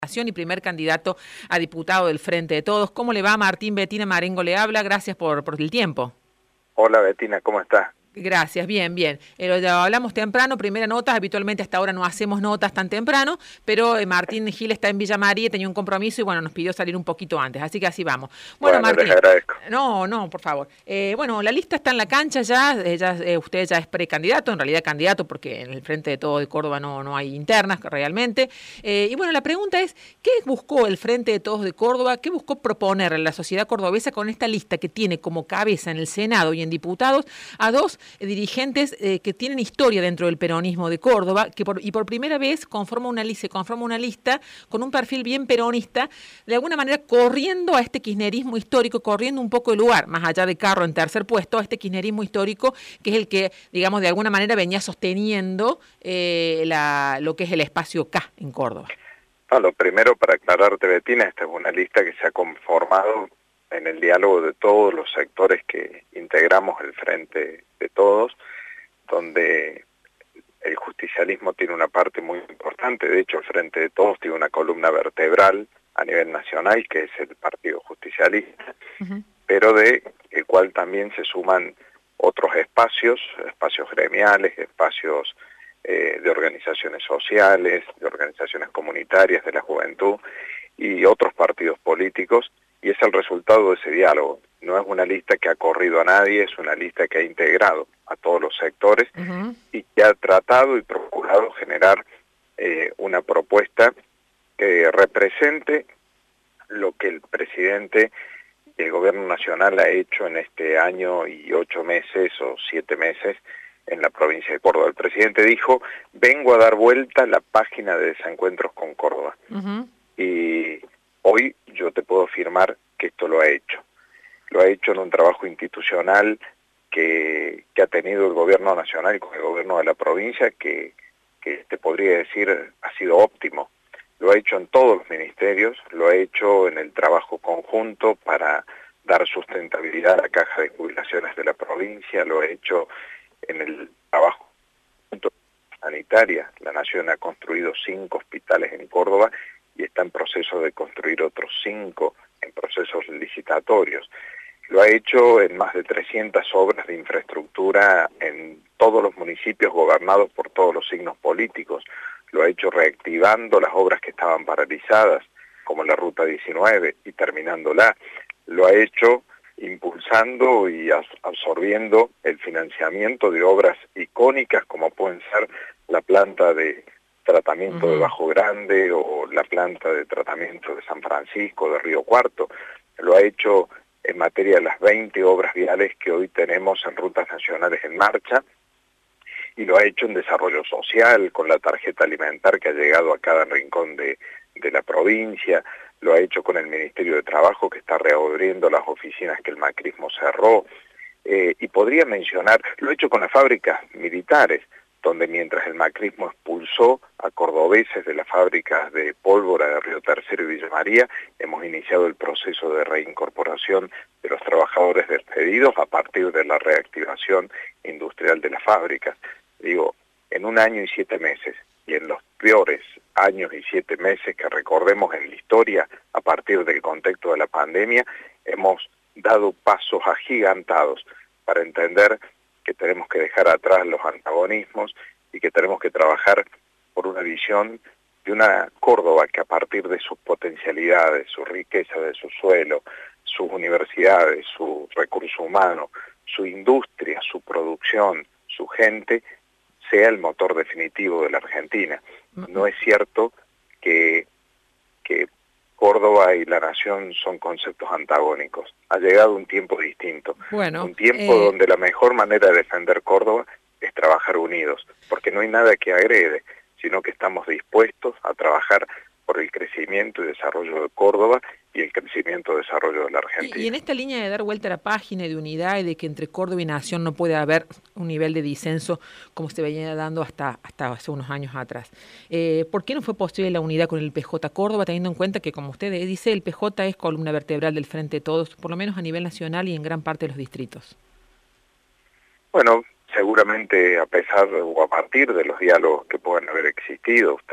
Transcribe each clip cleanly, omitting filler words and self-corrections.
Y primer candidato a diputado del Frente de Todos. ¿Cómo le va, Martín? Bettina Marengo le habla. Gracias por el tiempo. Hola Bettina, ¿cómo estás? Gracias, bien, bien. Ya hablamos temprano, primera nota, habitualmente hasta ahora no hacemos notas tan temprano, pero Martín Gil está en Villa María, tenía un compromiso y bueno, nos pidió salir un poquito antes, así que así vamos. Bueno, Bueno, les Martín, agradezco. no, por favor. Bueno, la lista está en la cancha ya, usted ya es precandidato, en realidad candidato, porque en el Frente de Todos de Córdoba no hay internas realmente. Y bueno, la pregunta es, ¿qué buscó el Frente de Todos de Córdoba? ¿Qué buscó proponer a la sociedad cordobesa con esta lista que tiene como cabeza en el Senado y en diputados a dos dirigentes que tienen historia dentro del peronismo de Córdoba, que por primera vez se conforma una lista con un perfil bien peronista, de alguna manera corriendo a este kirchnerismo histórico, corriendo un poco el lugar, más allá de Carro en tercer puesto, a este kirchnerismo histórico, que es el que, digamos, de alguna manera venía sosteniendo lo que es el espacio K en Córdoba. Lo primero, para aclararte, Bettina, esta es una lista que se ha conformado en el diálogo de todos los sectores que integramos el Frente de Todos, donde el justicialismo tiene una parte muy importante. De hecho, el Frente de Todos tiene una columna vertebral a nivel nacional, que es el Partido Justicialista, pero de el cual también se suman otros espacios gremiales, espacios de organizaciones sociales, de organizaciones comunitarias, de la juventud y otros partidos políticos, y es el resultado de ese diálogo. No es una lista que ha corrido a nadie, es una lista que ha integrado a todos los sectores y que ha tratado y procurado generar una propuesta que represente lo que el presidente y el gobierno nacional ha hecho en este año y 8 meses o 7 meses en la provincia de Córdoba. El presidente dijo: vengo a dar vuelta a la página de Desencuentros con Córdoba. Y hoy yo te puedo afirmar que esto lo ha hecho. Lo ha hecho en un trabajo institucional que ha tenido el gobierno nacional con el gobierno de la provincia, que te podría decir ha sido óptimo. Lo ha hecho en todos los ministerios, lo ha hecho en el trabajo conjunto para dar sustentabilidad a la caja de jubilaciones de la provincia, lo ha hecho en el trabajo sanitaria. La Nación ha construido 5 hospitales en Córdoba y está en proceso de construir otros 5 en procesos licitatorios. Lo ha hecho en más de 300 obras de infraestructura en todos los municipios gobernados por todos los signos políticos. Lo ha hecho reactivando las obras que estaban paralizadas, como la Ruta 19, y terminándola. Lo ha hecho impulsando y absorbiendo el financiamiento de obras icónicas como pueden ser la planta de tratamiento de Bajo Grande o la planta de tratamiento de San Francisco, de Río Cuarto. Lo ha hecho en materia de las 20 obras viales que hoy tenemos en rutas nacionales en marcha, y lo ha hecho en desarrollo social, con la tarjeta alimentar que ha llegado a cada rincón de la provincia. Lo ha hecho con el Ministerio de Trabajo, que está reabriendo las oficinas que el macrismo cerró, y podría mencionar, lo ha hecho con las fábricas militares, donde mientras el macrismo expulsó a cordobeses de las fábricas de pólvora de Río Tercero y Villa María, hemos iniciado el proceso de reincorporación de los trabajadores despedidos a partir de la reactivación industrial de las fábricas. Digo, en 1 año y 7 meses, y en los peores años y 7 meses que recordemos en la historia a partir del contexto de la pandemia, hemos dado pasos agigantados para entender que tenemos que dejar atrás los antagonismos y que tenemos que trabajar por una visión de una Córdoba que a partir de sus potencialidades, su riqueza de su suelo, sus universidades, su recurso humano, su industria, su producción, su gente, sea el motor definitivo de la Argentina. No es cierto que Córdoba y la nación son conceptos antagónicos. Ha llegado un tiempo distinto, un tiempo donde la mejor manera de defender Córdoba es trabajar unidos, porque no hay nada que agrede, sino que estamos dispuestos a trabajar por el crecimiento y desarrollo de Córdoba y el crecimiento y desarrollo de la Argentina. Y en esta línea de dar vuelta a la página, de unidad y de que entre Córdoba y Nación no puede haber un nivel de disenso como se venía dando hasta hace unos años atrás. ¿Por qué no fue posible la unidad con el PJ Córdoba, teniendo en cuenta que, como usted dice, el PJ es columna vertebral del Frente de Todos, por lo menos a nivel nacional y en gran parte de los distritos? Bueno, seguramente a pesar o a partir de los diálogos que puedan haber existido, ustedes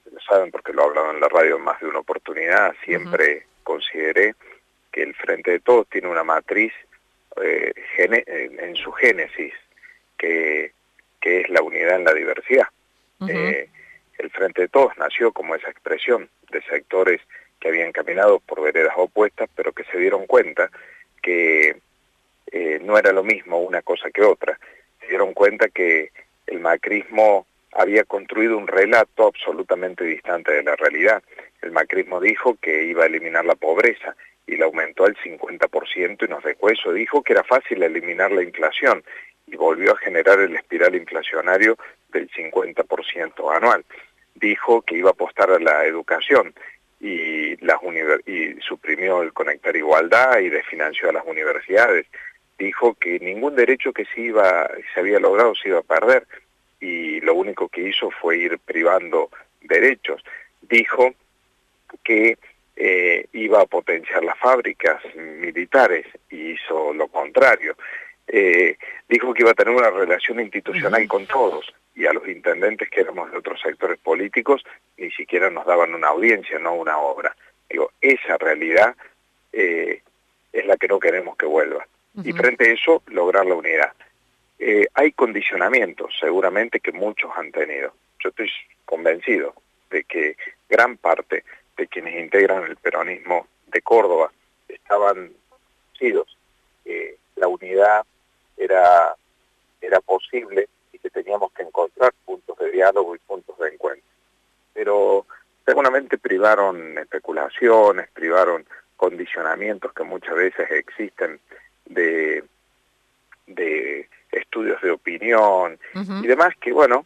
lo saben porque lo he hablado en la radio en más de una oportunidad, siempre consideré que el Frente de Todos tiene una matriz en su génesis, que es la unidad en la diversidad. El Frente de Todos nació como esa expresión de sectores que habían caminado por veredas opuestas, pero que se dieron cuenta que no era lo mismo una cosa que otra. Se dieron cuenta que el macrismo había construido un relato absolutamente distante de la realidad. El macrismo dijo que iba a eliminar la pobreza y la aumentó al 50% y nos dejó eso. Dijo que era fácil eliminar la inflación y volvió a generar el espiral inflacionario del 50% anual. Dijo que iba a apostar a la educación y suprimió el Conectar Igualdad y desfinanció a las universidades. Dijo que ningún derecho que se había logrado se iba a perder y lo único que hizo fue ir privando derechos. Dijo que iba a potenciar las fábricas militares y hizo lo contrario. Dijo que iba a tener una relación institucional con todos y a los intendentes que éramos de otros sectores políticos ni siquiera nos daban una audiencia, no una obra. Digo, esa realidad es la que no queremos que vuelva. Y frente a eso, lograr la unidad. Hay condicionamientos, seguramente, que muchos han tenido. Yo estoy convencido de que gran parte de quienes integran el peronismo de Córdoba estaban convencidos que la unidad era posible y que teníamos que encontrar puntos de diálogo y puntos de encuentro. Pero seguramente privaron especulaciones, privaron condicionamientos que muchas veces existen de estudios de opinión y demás que, bueno,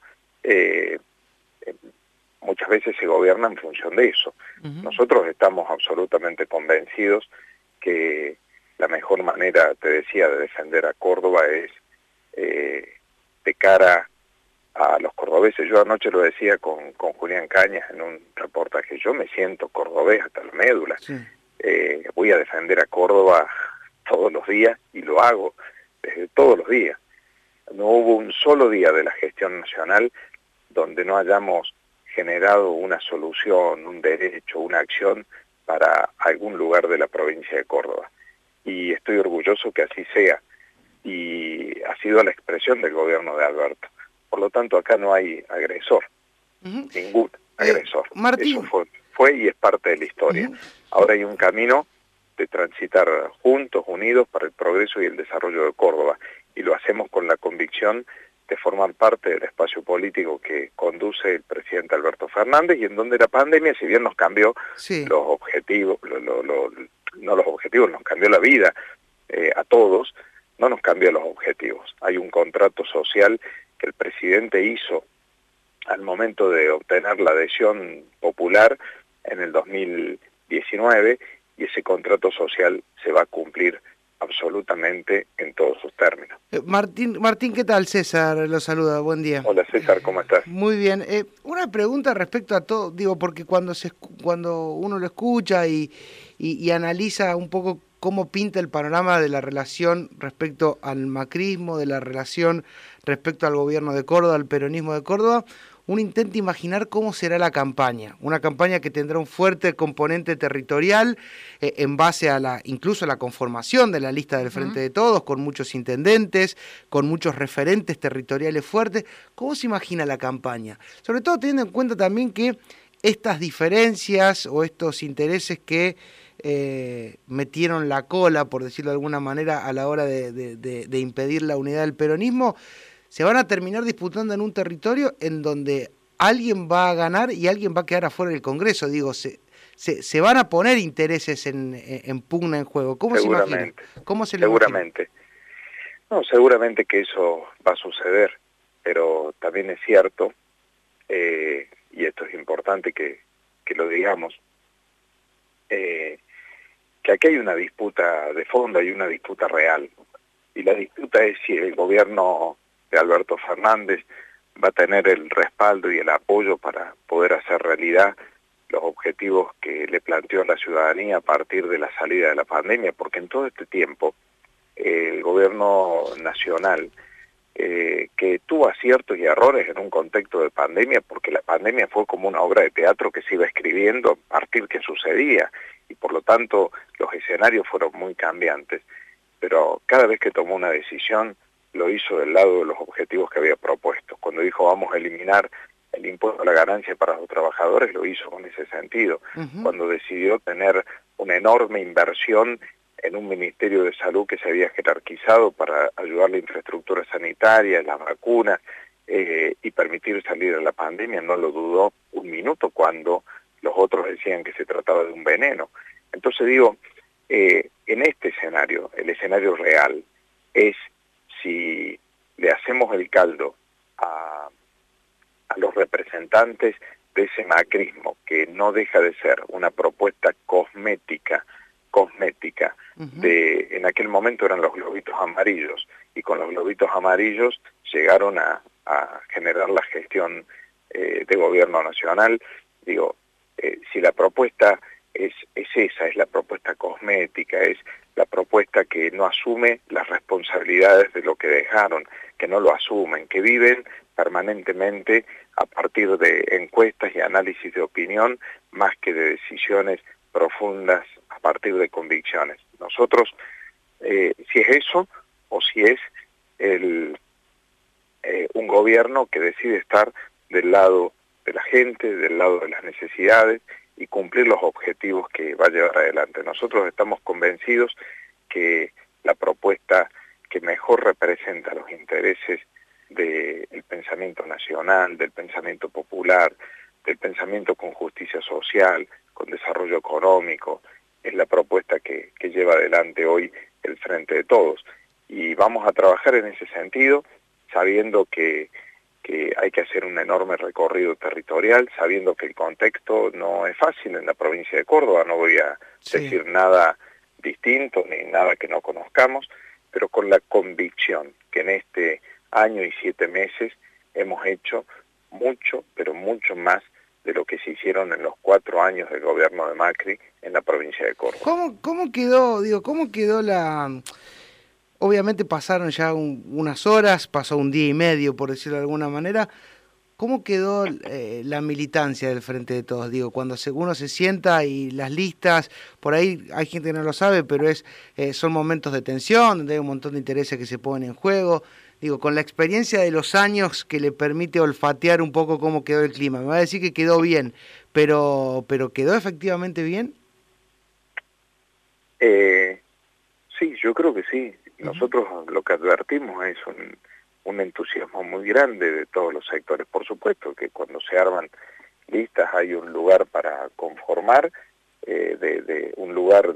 muchas veces se gobierna en función de eso. Nosotros estamos absolutamente convencidos que la mejor manera, te decía, de defender a Córdoba es de cara a los cordobeses. Yo anoche lo decía con Julián Cañas en un reportaje, yo me siento cordobés hasta la médula. Voy a defender a Córdoba todos los días y lo hago desde todos los días. No hubo un solo día de la gestión nacional donde no hayamos generado una solución, un derecho, una acción para algún lugar de la provincia de Córdoba. Y estoy orgulloso que así sea. Y ha sido la expresión del gobierno de Alberto. Por lo tanto, acá no hay agresor. Ningún agresor. Martín. Eso fue y es parte de la historia. Ahora hay un camino de transitar juntos, unidos, para el progreso y el desarrollo de Córdoba. Y lo hacemos con la convicción de formar parte del espacio político que conduce el presidente Alberto Fernández y en donde la pandemia, si bien nos cambió los objetivos, no los objetivos, nos cambió la vida a todos, no nos cambió los objetivos. Hay un contrato social que el presidente hizo al momento de obtener la adhesión popular en el 2019 y ese contrato social se va a cumplir absolutamente en todos sus términos. Martín, ¿qué tal? César lo saluda, buen día. Hola César, ¿cómo estás? Muy bien. Una pregunta respecto a todo, digo, porque cuando uno lo escucha y analiza un poco cómo pinta el panorama de la relación respecto al macrismo, de la relación respecto al gobierno de Córdoba, al peronismo de Córdoba, uno intenta imaginar cómo será la campaña. Una campaña que tendrá un fuerte componente territorial en base a incluso a la conformación de la lista del Frente de Todos, con muchos intendentes, con muchos referentes territoriales fuertes. ¿Cómo se imagina la campaña? Sobre todo teniendo en cuenta también que estas diferencias o estos intereses que metieron la cola, por decirlo de alguna manera, a la hora de impedir la unidad del peronismo, se van a terminar disputando en un territorio en donde alguien va a ganar y alguien va a quedar afuera del Congreso. Digo, se van a poner intereses en pugna en juego. ¿Cómo se imagina? ¿Cómo se le Seguramente. No, seguramente que eso va a suceder, pero también es cierto, y esto es importante que lo digamos, que aquí hay una disputa de fondo, hay una disputa real. Y la disputa es si el gobierno de Alberto Fernández va a tener el respaldo y el apoyo para poder hacer realidad los objetivos que le planteó a la ciudadanía a partir de la salida de la pandemia, porque en todo este tiempo el gobierno nacional que tuvo aciertos y errores en un contexto de pandemia, porque la pandemia fue como una obra de teatro que se iba escribiendo a partir que sucedía, y por lo tanto los escenarios fueron muy cambiantes, pero cada vez que tomó una decisión lo hizo del lado de los objetivos que había propuesto. Cuando dijo vamos a eliminar el impuesto a la ganancia para los trabajadores, lo hizo con ese sentido. Cuando decidió tener una enorme inversión en un Ministerio de Salud que se había jerarquizado para ayudar la infraestructura sanitaria, las vacunas, y permitir salir de la pandemia, no lo dudó un minuto cuando los otros decían que se trataba de un veneno. Entonces digo, en este escenario, el escenario real, es si le hacemos el caldo a los representantes de ese macrismo, que no deja de ser una propuesta cosmética, en aquel momento eran los globitos amarillos, y con los globitos amarillos llegaron a generar la gestión de gobierno nacional. Digo, si la propuesta es esa, es la propuesta cosmética, es la propuesta que no asume las responsabilidades de lo que dejaron, que no lo asumen, que viven permanentemente a partir de encuestas y análisis de opinión, más que de decisiones profundas a partir de convicciones. Nosotros, si es eso, o si es un gobierno que decide estar del lado de la gente, del lado de las necesidades, y cumplir los objetivos que va a llevar adelante. Nosotros estamos convencidos que la propuesta que mejor representa los intereses del pensamiento nacional, del pensamiento popular, del pensamiento con justicia social, con desarrollo económico, es la propuesta que lleva adelante hoy el Frente de Todos. Y vamos a trabajar en ese sentido, sabiendo que hay que hacer un enorme recorrido territorial, sabiendo que el contexto no es fácil en la provincia de Córdoba, no voy a decir nada distinto ni nada que no conozcamos, pero con la convicción que en este año y 7 meses hemos hecho mucho, pero mucho más de lo que se hicieron en los 4 años del gobierno de Macri en la provincia de Córdoba. ¿Cómo quedó la...? Obviamente pasaron ya unas horas, pasó un día y medio, por decirlo de alguna manera. ¿Cómo quedó la militancia del Frente de Todos? Digo, cuando uno se sienta y las listas, por ahí hay gente que no lo sabe, pero son momentos de tensión, donde hay un montón de intereses que se ponen en juego. Digo, con la experiencia de los años que le permite olfatear un poco cómo quedó el clima. Me va a decir que quedó bien, pero ¿quedó efectivamente bien? Sí, yo creo que sí. Nosotros lo que advertimos es un entusiasmo muy grande de todos los sectores. Por supuesto que cuando se arman listas hay un lugar para conformar, un lugar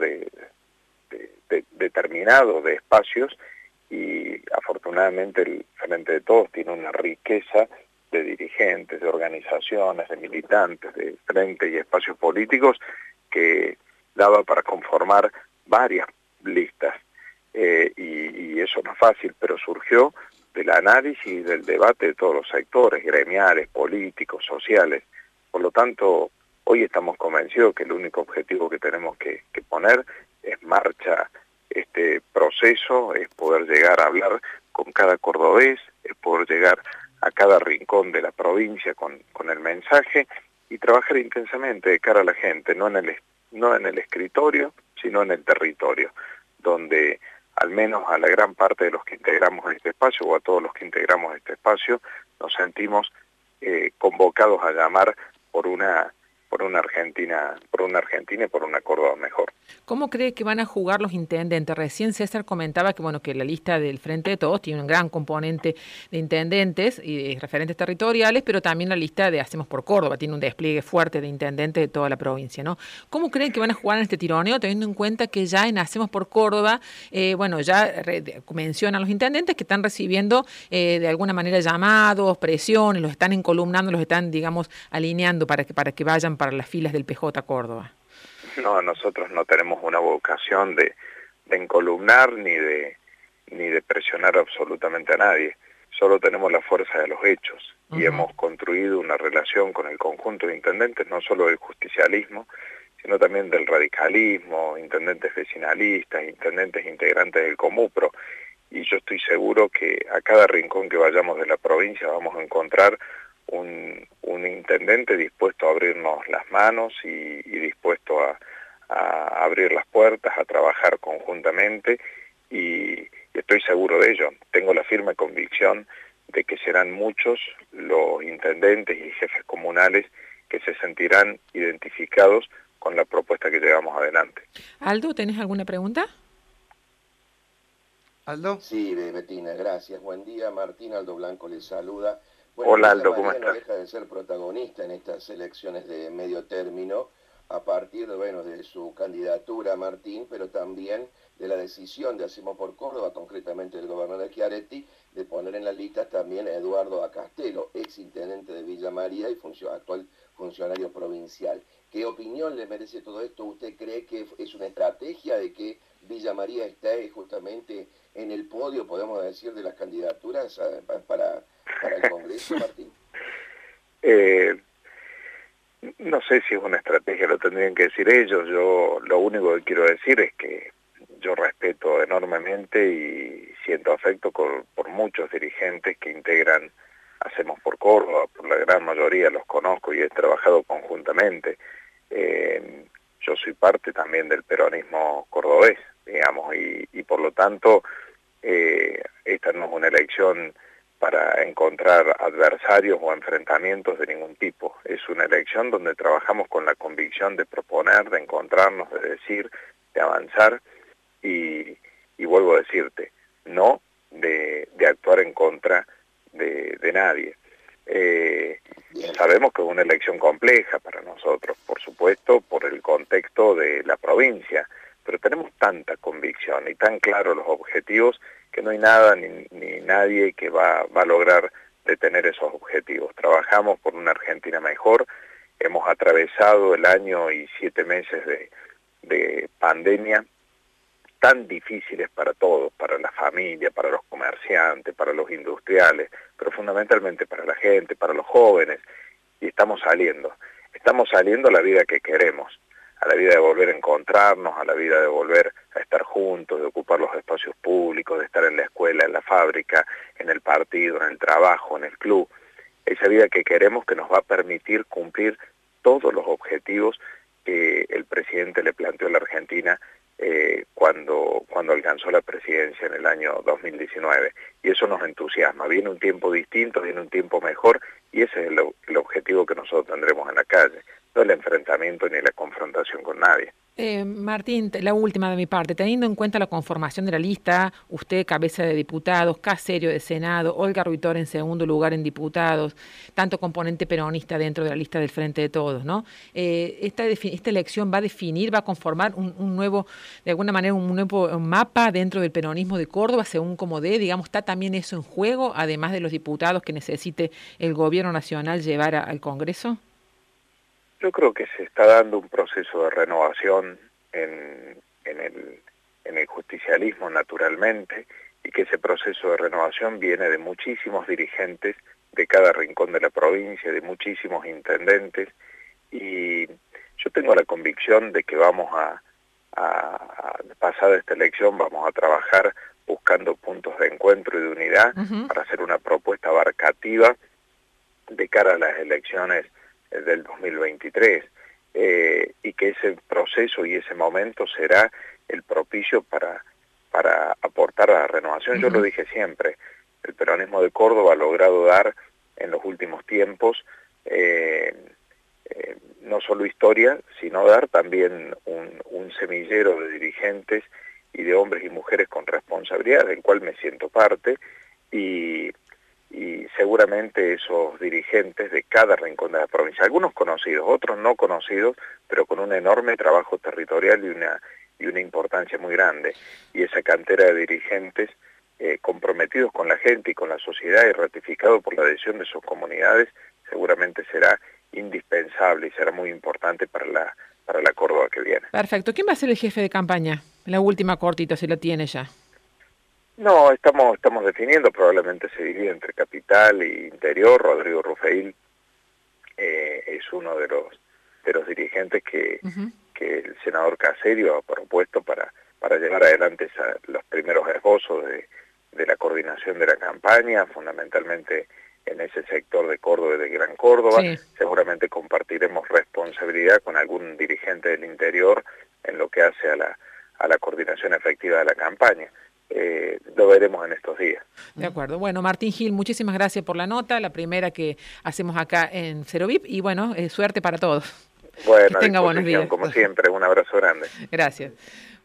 determinado de espacios, y afortunadamente el Frente de Todos tiene una riqueza de dirigentes, de organizaciones, de militantes, de frente y espacios políticos que daba para conformar varias listas. Y eso no es fácil, pero surgió del análisis y del debate de todos los sectores, gremiales, políticos, sociales. Por lo tanto, hoy estamos convencidos que el único objetivo que tenemos que poner es marcha este proceso, es poder llegar a hablar con cada cordobés, es poder llegar a cada rincón de la provincia con el mensaje y trabajar intensamente de cara a la gente, no en el escritorio, sino en el territorio, donde al menos a la gran parte de los que integramos este espacio, o a todos los que integramos este espacio, nos sentimos convocados a llamar por una Argentina y por una Córdoba mejor. ¿Cómo cree que van a jugar los intendentes? Recién César comentaba que la lista del Frente de Todos tiene un gran componente de intendentes y de referentes territoriales, pero también la lista de Hacemos por Córdoba tiene un despliegue fuerte de intendentes de toda la provincia, ¿no? ¿Cómo creen que van a jugar en este tironeo, teniendo en cuenta que ya en Hacemos por Córdoba, mencionan los intendentes que están recibiendo de alguna manera llamados, presiones, los están encolumnando, los están, digamos, alineando para que vayan para las filas del PJ Córdoba? No, nosotros no tenemos una vocación de encolumnar ni de presionar absolutamente a nadie. Solo tenemos la fuerza de los hechos y hemos construido una relación con el conjunto de intendentes, no solo del justicialismo, sino también del radicalismo, intendentes vecinalistas, intendentes integrantes del Comupro. y yo estoy seguro que a cada rincón que vayamos de la provincia vamos a encontrar un intendente dispuesto a abrirnos las manos y dispuesto a abrir las puertas, a trabajar conjuntamente, y estoy seguro de ello. Tengo la firme convicción de que serán muchos los intendentes y jefes comunales que se sentirán identificados con la propuesta que llevamos adelante. Aldo, ¿tenés alguna pregunta? Aldo. Sí, Betina, gracias. Buen día, Martín. Aldo Blanco les saluda. Bueno, Hola Aldo, ¿cómo María no estás? deja de ser protagonista en estas elecciones de medio término a partir de su candidatura, Martín, pero también de la decisión de Hacemos por Córdoba, concretamente del gobernador Schiaretti, de poner en la lista también a Eduardo Acastelo, ex intendente de Villa María y actual funcionario provincial. ¿Qué opinión le merece todo esto? ¿Usted cree que es una estrategia de que Villa María esté justamente en el podio, podemos decir, de las candidaturas para el Congreso, Martín? No sé si es una estrategia, lo tendrían que decir ellos. Yo lo único que quiero decir es que yo respeto enormemente y siento afecto por muchos dirigentes que integran Hacemos por Córdoba. Por la gran mayoría los conozco y he trabajado conjuntamente. Yo soy parte también del peronismo cordobés, digamos, y por lo tanto esta no es una elección para encontrar adversarios o enfrentamientos de ningún tipo. Es una elección donde trabajamos con la convicción de proponer, de encontrarnos, de decir, de avanzar, y vuelvo a decirte, no de actuar en contra de nadie. Sabemos que es una elección compleja para nosotros, por supuesto, por el contexto de la provincia, pero tenemos tanta convicción y tan claros los objetivos que no hay nada ni nadie que va a lograr detener esos objetivos. Trabajamos por una Argentina mejor, hemos atravesado el año y 7 meses de pandemia tan difíciles para todos, para la familia, para los comerciantes, para los industriales, pero fundamentalmente para la gente, para los jóvenes, y estamos saliendo a la vida que queremos, a la vida de volver a encontrarnos, a la vida de volver a estar juntos, de ocupar los espacios públicos, de estar en la escuela, en la fábrica, en el partido, en el trabajo, en el club. Esa vida que queremos, que nos va a permitir cumplir todos los objetivos que el presidente le planteó a la Argentina cuando alcanzó la presidencia en el año 2019. Y eso nos entusiasma. Viene un tiempo distinto, viene un tiempo mejor, y ese es el objetivo que nosotros tendremos en la calle. No el enfrentamiento ni la confrontación con nadie. Martín, la última de mi parte, teniendo en cuenta la conformación de la lista, usted cabeza de diputados, Caserio de Senado, Olga Ruitor en segundo lugar en diputados, tanto componente peronista dentro de la lista del Frente de Todos, ¿no? Esta elección va a conformar un nuevo, de alguna manera, un nuevo mapa dentro del peronismo de Córdoba, según como digamos, ¿está también eso en juego, además de los diputados que necesite el gobierno nacional llevar al Congreso? Yo creo que se está dando un proceso de renovación en el justicialismo, naturalmente, y que ese proceso de renovación viene de muchísimos dirigentes de cada rincón de la provincia, de muchísimos intendentes, y yo tengo la convicción de que vamos pasada esta elección, vamos a trabajar buscando puntos de encuentro y de unidad para hacer una propuesta abarcativa de cara a las elecciones del 2023, y que ese proceso y ese momento será el propicio para aportar a la renovación. Yo lo dije siempre, el peronismo de Córdoba ha logrado dar en los últimos tiempos no solo historia, sino dar también un semillero de dirigentes y de hombres y mujeres con responsabilidad, del cual me siento parte, y seguramente esos dirigentes de cada rincón de la provincia, algunos conocidos, otros no conocidos, pero con un enorme trabajo territorial y una importancia muy grande. Y esa cantera de dirigentes comprometidos con la gente y con la sociedad y ratificado por la adhesión de sus comunidades, seguramente será indispensable y será muy importante para la Córdoba que viene. Perfecto. ¿Quién va a ser el jefe de campaña? La última cortita, si la tiene ya. No, estamos definiendo, probablemente se divide entre capital e interior. Rodrigo Rufeil es uno de los dirigentes que el senador Caserio ha propuesto para llevar adelante los primeros esbozos de la coordinación de la campaña, fundamentalmente en ese sector de Córdoba y de Gran Córdoba. Sí. Seguramente compartiremos responsabilidad con algún dirigente del interior en lo que hace a la coordinación efectiva de la campaña. Lo veremos en estos días. De acuerdo. Bueno, Martín Gil, muchísimas gracias por la nota, la primera que hacemos acá en Cero VIP, y bueno, suerte para todos. Bueno, que tenga buenos días. Como siempre, un abrazo grande. Gracias.